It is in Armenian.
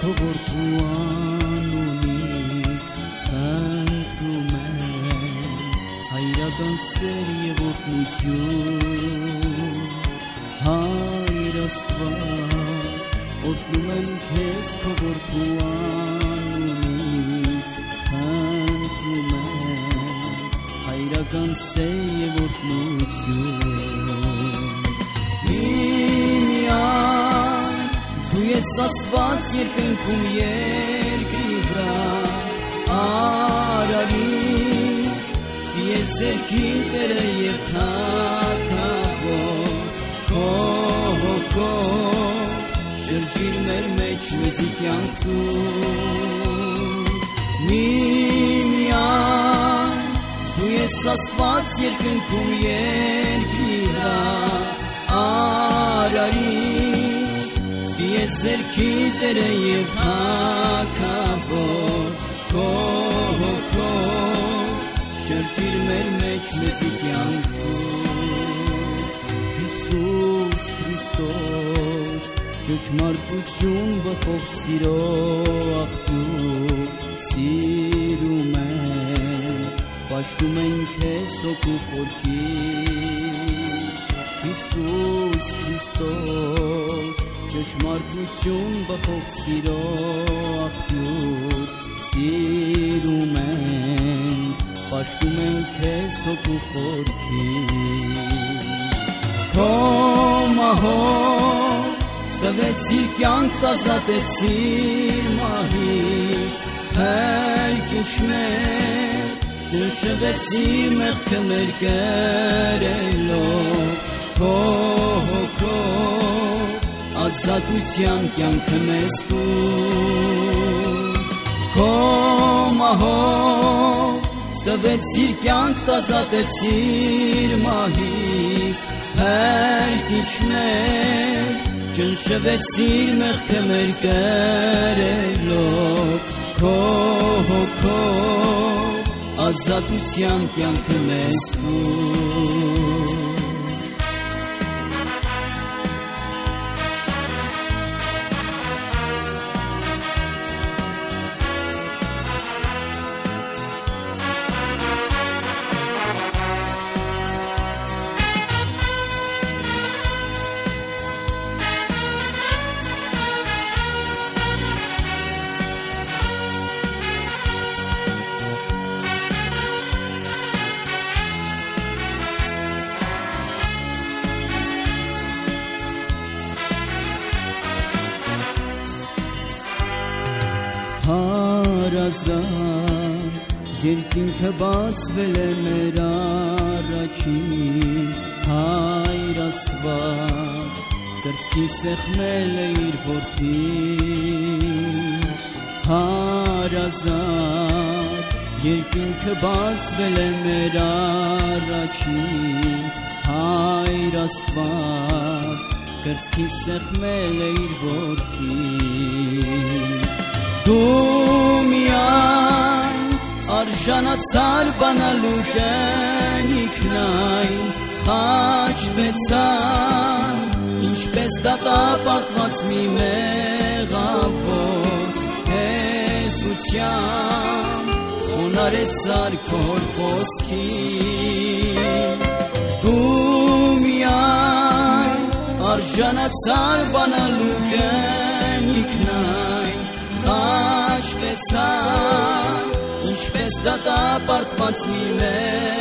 քո որդու անունից խնդրում եմ հայրական սեր եւ օգնություն Հայր Աստված օրհնում եմ քեզ քո որդու անունից խնդրում եմ հայրական սեր եւ օգնություն Դու ես Աստված երկնքում երկրի վրա արարիչ Տիեզերքի Տերը և թագավոր քո հոգով շրջիր մեր մեջ մեզի կյանքում Միմիան Դու ես Աստված երկնքում երկրի վրա արարիչ Տիեզերքի Տերը և թագավոր քո հոգով շրջիր մեր մեջ մեզի կյանքում Հիսուս Քրիստոս ճշմարտություն բխող սիրո աղբյուր սիրում ենք պաշտում ենք քեզ հոգու խորքից Հիսուս Քրիստոս ճշմարտություն բխող սիրո աղբյուր սիրում ենք պաշտում ենք քեզ հոգու խորքից Քո մահով տվեցիր կյանք ազատեցիր մահից հերկիշներ շշվեցիր մեղքը մեր կերելով Քո հոգով ազատության կյանքը մեզ տուր Քո մահով տվեցիր կյանք ազատեցիր մահից հերկիչներ ճնշվեցիր մեղքը մեր կերելով Քո հոգով ազատության կյանքը մեզ տուր Հարազատ երկինքը բացվել է մեր առաջին Հայր Աստված կրծքի սեղմել է իր որդին Հարազատ երկինքը բացվել է մեր առաջին Հայր Աստված կրծքի սեղմել է իր որդին Դու միայն արժանացար բանալու կենիքնայն խաչվեցան ինչպես դատապարտված մի մեղավոր հեզության խոնարեցար քոր խոսքին Դու միայն արժանացար բանալու կենիքնայն խաչվեցան ինչպես դատապարտված մի